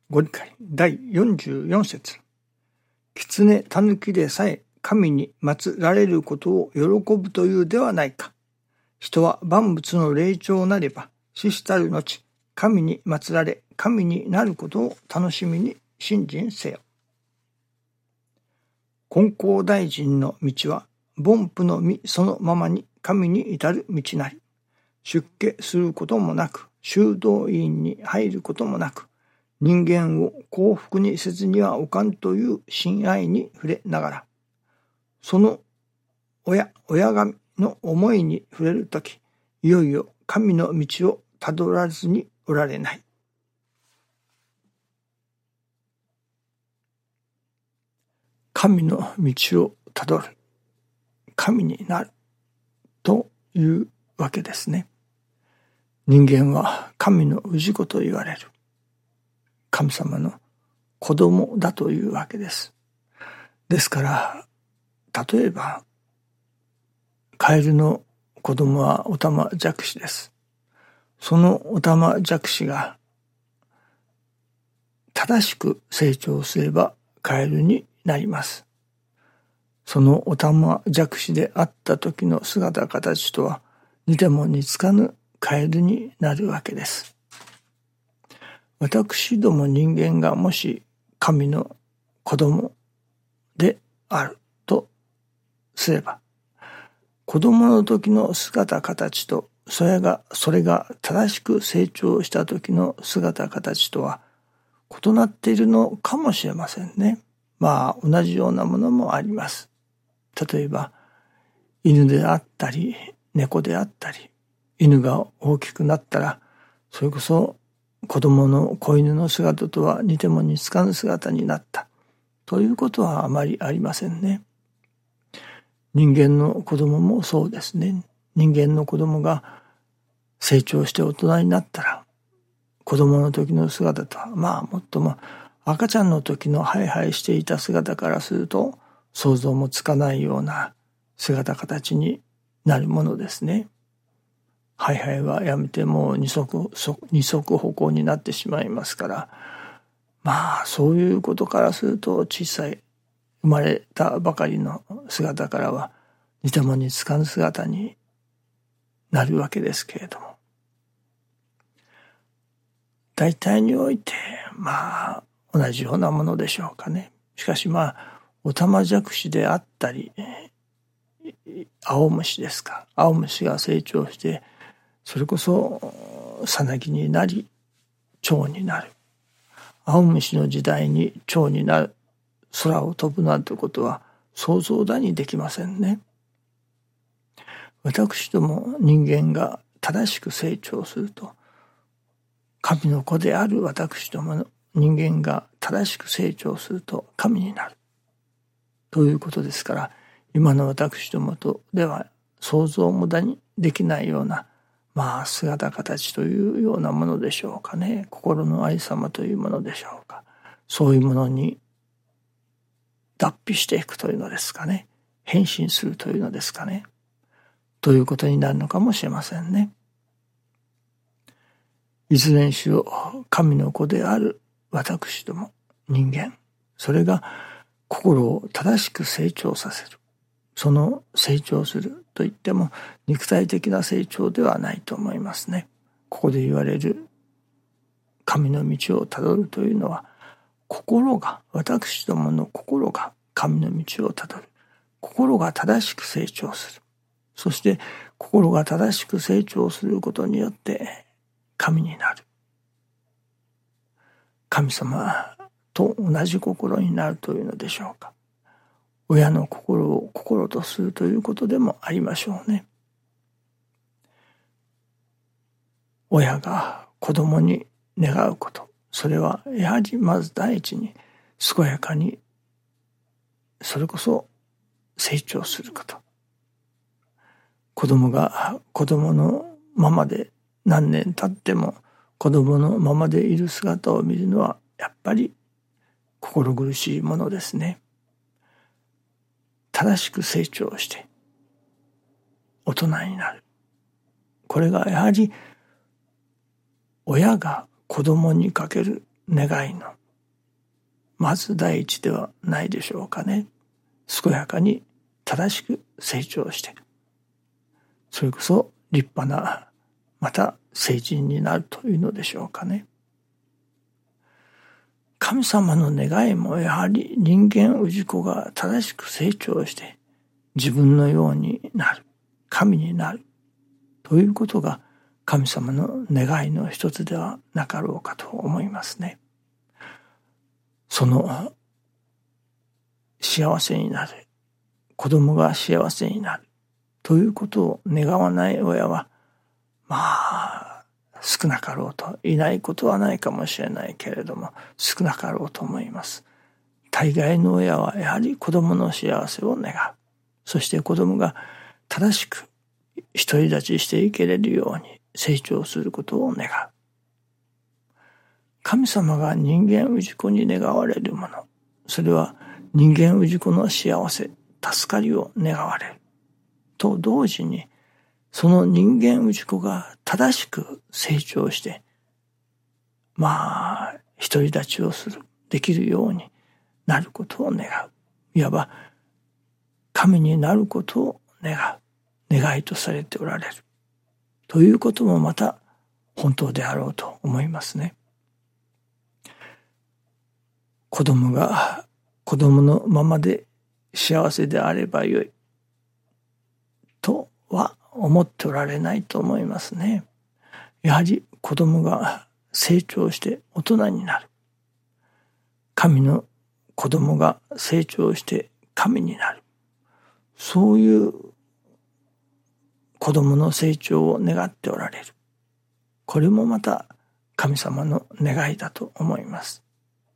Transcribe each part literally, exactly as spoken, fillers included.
ご理解だいよんじゅうよん節。狐たぬきでさえ神に祀られることを喜ぶというではないか。人は万物の霊長なれば死したる後、神に祀られ神になることを楽しみに信心せよ。金光大臣の道は凡夫の身そのままに神に至る道なり、出家することもなく、修道院に入ることもなく、人間を幸福にせずにはおかんという親愛に触れながら、その親、親神の思いに触れるとき、いよいよ神の道をたどらずにおられない。神の道をたどる。神になる。というわけですね。人間は神の氏子と言われる。神様の子供だというわけです。ですから、例えば、カエルの子供はオタマジャクシです。そのオタマジャクシが正しく成長すればカエルになります。そのオタマジャクシであった時の姿形とは似ても似つかぬカエルになるわけです。私ども人間がもし神の子供であるとすれば、子供の時の姿形とそれが、それが正しく成長した時の姿形とは異なっているのかもしれませんね。まあ同じようなものもあります。例えば犬であったり猫であったり、犬が大きくなったらそれこそ子供の子犬の姿とは似ても似つかぬ姿になったということはあまりありませんね。人間の子供もそうですね。人間の子供が成長して大人になったら子供の時の姿とはまあもっとも赤ちゃんの時のハイハイしていた姿からすると想像もつかないような姿形になるものですね。ハイハイはやめてもう二足、二足歩行になってしまいますから、まあそういうことからすると小さい生まれたばかりの姿からは似ても似つかぬ姿になるわけですけれども、大体においてまあ同じようなものでしょうかね。しかしまあオタマジャクシであったり、青虫ですか。青虫が成長してそれこそさなぎになり蝶になる。青虫の時代に蝶になる。空を飛ぶなんてことは想像だにできませんね。私ども人間が正しく成長すると、神の子である私どもの人間が正しく成長すると神になるということですから、今の私どもとでは想像もだにできないようなまあ姿形というようなものでしょうかね。心のありさまというものでしょうか。そういうものに脱皮していくというのですかね。変身するというのですかね。ということになるのかもしれませんね。いずれにしろ神の子である私ども人間、それが心を正しく成長させる。その成長するといっても肉体的な成長ではないと思いますね。ここで言われる神の道をたどるというのは、心が、私どもの心が神の道をたどる。心が正しく成長する。そして心が正しく成長することによって神になる。神様と同じ心になるというのでしょうか。親の心を心とするということでもありましょうね。親が子供に願うこと、それはやはりまず第一に健やかに、それこそ成長すること。子供が子供のままで何年経っても子供のままでいる姿を見るのはやっぱり心苦しいものですね。正しく成長して大人になる。これがやはり親が子供にかける願いのまず第一ではないでしょうかね。健やかに正しく成長して、それこそ立派な、また成人になるというのでしょうかね。神様の願いもやはり人間氏子が正しく成長して自分のようになる、神になるということが神様の願いの一つではなかろうかと思いますね。その幸せになる、子供が幸せになるということを願わない親はまあ少なかろうと、いないことはないかもしれないけれども少なかろうと思います。大概の親はやはり子供の幸せを願う。そして子供が正しく独り立ちしていけれるように成長することを願う。神様が人間氏子に願われるもの、それは人間氏子の幸せ、助かりを願われると同時に、その人間氏子が正しく成長して、まあ独り立ちをする、できるようになることを願う。いわば神になることを願う、願いとされておられるということもまた本当であろうと思いますね。子供が子供のままで幸せであればよいとは思っておられないと思いますね。やはり子供が成長して大人になる。神の子供が成長して神になる。そういう子供の成長を願っておられる。これもまた神様の願いだと思います。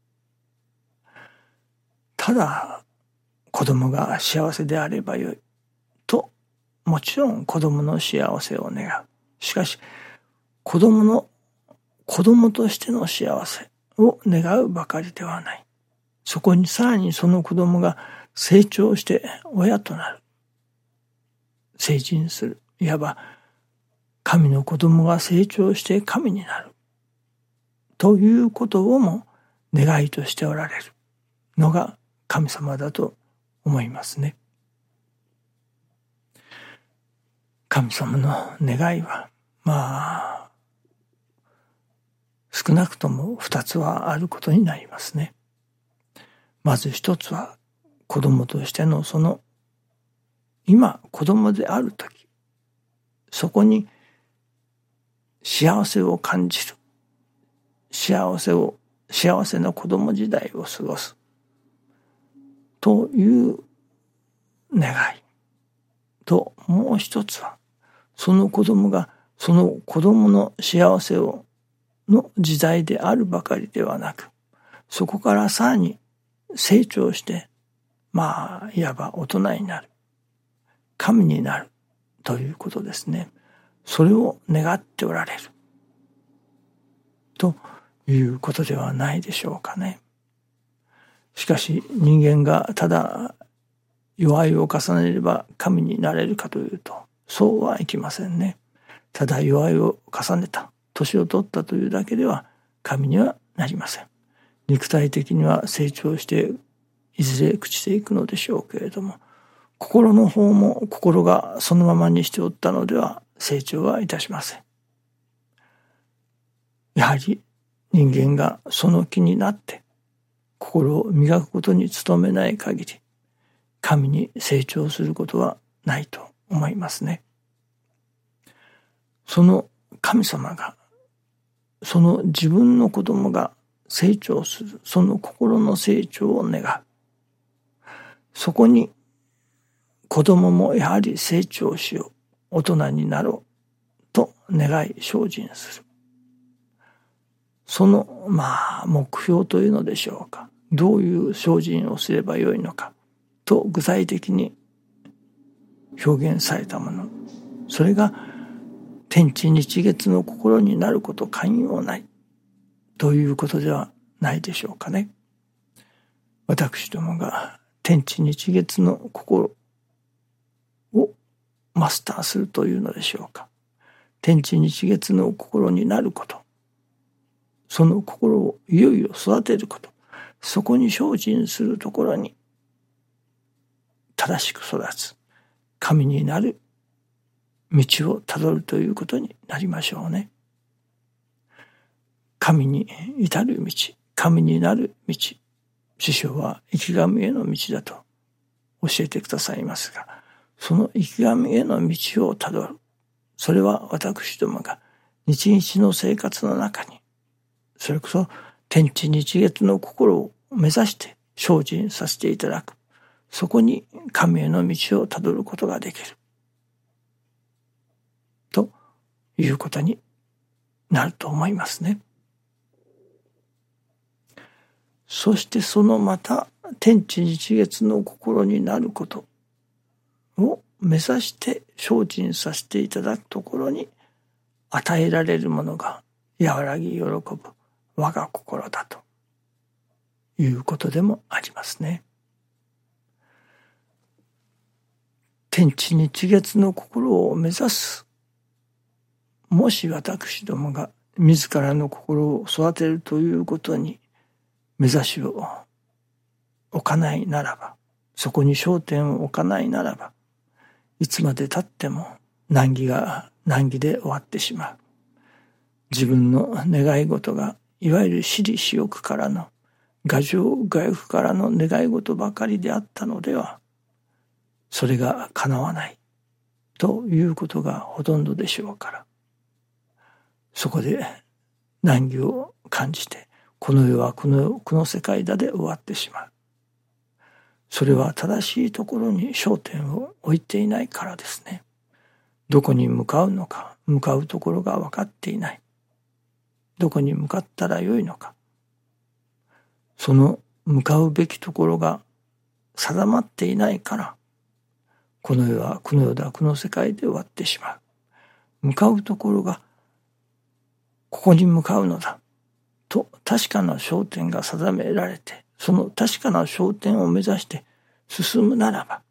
ただ子供が幸せであればよいと、もちろん子供の幸せを願う。しかし子供の子供としての幸せを願うばかりではない。そこにさらにその子供が成長して親となる。成人する。いわば神の子供が成長して神になる。ということをも願いとしておられるのが神様だと思いますね。神様の願いはまあ少なくとも二つはあることになりますね。まず一つは子供としてのその今子供であるとき、そこに幸せを感じる、幸せを幸せな子供時代を過ごすという願いと、もう一つはその子供がその子供の幸せをの時代であるばかりではなく、そこからさらに成長してまあいわば大人になる、神になるということですね。それを願っておられるということではないでしょうかね。しかし人間がただ弱いを重ねれば神になれるかというと、そうはいきませんね。ただ弱いを重ねた、年を取ったというだけでは神にはなりません。肉体的には成長していずれ朽ちていくのでしょうけれども、心の方も心がそのままにしておったのでは成長はいたしません。やはり人間がその気になって心を磨くことに努めない限り、神に成長することはないと思いますね。その神様が、その自分の子供が成長する、その心の成長を願う。そこに子供もやはり成長しよう、大人になろうと願い精進する。そのまあ目標というのでしょうか、どういう精進をすればよいのかと具体的に表現されたもの、それが天地日月の心になること寛容ないということではないでしょうかね。私どもが天地日月の心をマスターするというのでしょうか。天地日月の心になること、その心をいよいよ育てること、 そこに精進するところに正しく育つ神になる道をたどるということになりましょうね。神に至る道、神になる道、師匠は生き神への道だと教えてくださいますが、その生き神への道をたどる、それは私どもが日々の生活の中に、それこそ天地日月の心を目指して精進させていただく、そこに神への道をたどることができるということになると思いますね。そしてそのまた天地日月の心になることを目指して精進させていただくところに与えられるものが和らぎ喜ぶ我が心だということでもありますね。天地日月の心を目指す。もし私どもが自らの心を育てるということに目指しを置かないならば、そこに焦点を置かないならば、いつまで経っても難儀が難儀で終わってしまう。自分の願い事がいわゆる私利私欲からの我情我欲からの願い事ばかりであったのでは、それが叶わないということがほとんどでしょうから、そこで難儀を感じて、この世はこの、この世界だで終わってしまう。それは正しいところに焦点を置いていないからですね。どこに向かうのか、向かうところが分かっていない。どこに向かったらよいのか。その向かうべきところが定まっていないから、この世はこの世だ、この世界で終わってしまう。向かうところがここに向かうのだと確かな焦点が定められて、その確かな焦点を目指して進むならば、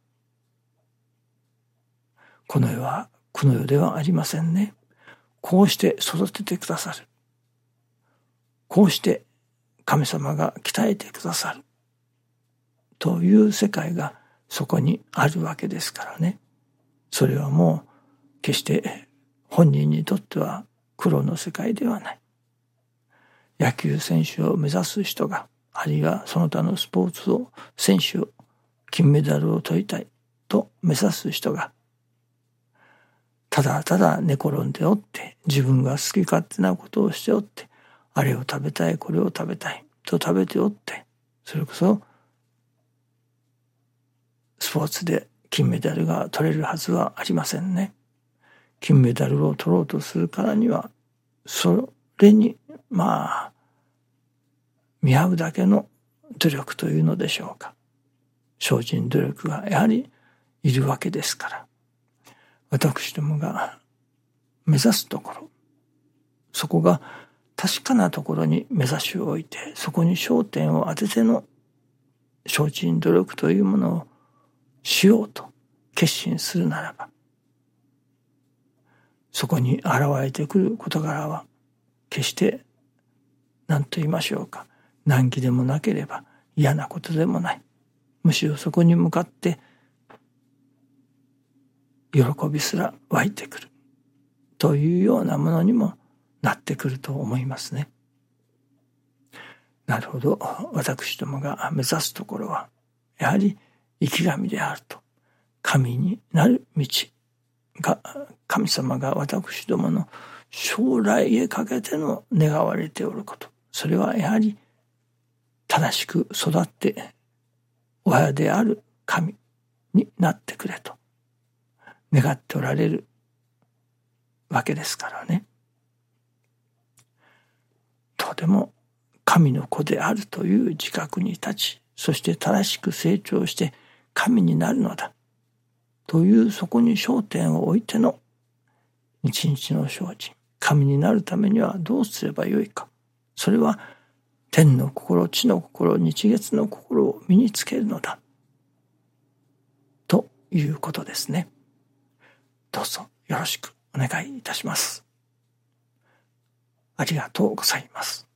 この世はこの世ではありませんね。こうして育ててくださる。こうして神様が鍛えてくださるという世界がそこにあるわけですからね。それはもう決して本人にとっては苦労の世界ではない。野球選手を目指す人が、あるいはその他のスポーツを選手を金メダルを取りたいと目指す人が、ただただ寝転んでおって自分が好き勝手なことをしておって、あれを食べたいこれを食べたいと食べておって、それこそスポーツで金メダルが取れるはずはありませんね。金メダルを取ろうとするからには、それにまあ見合うだけの努力というのでしょうか。精進努力がやはりいるわけですから、私どもが目指すところ、そこが確かなところに目指しを置いて、そこに焦点を当てての精進努力というものをしようと決心するならば、そこに現れてくる事柄は決して何と言いましょうか、難儀でもなければ嫌なことでもない。むしろそこに向かって喜びすら湧いてくるというようなものにもなってくると思いますね。なるほど。私どもが目指すところはやはり生き神であると。神になる道が、神様が私どもの将来へかけての願われておること、それはやはり正しく育って親である神になってくれと願っておられるわけですからね。とても神の子であるという自覚に立ち、そして正しく成長して神になるのだという、そこに焦点を置いての日々の精進、神になるためにはどうすればよいか。それは天の心、地の心、日月の心を身につけるのだということですね。どうぞよろしくお願いいたします。ありがとうございます。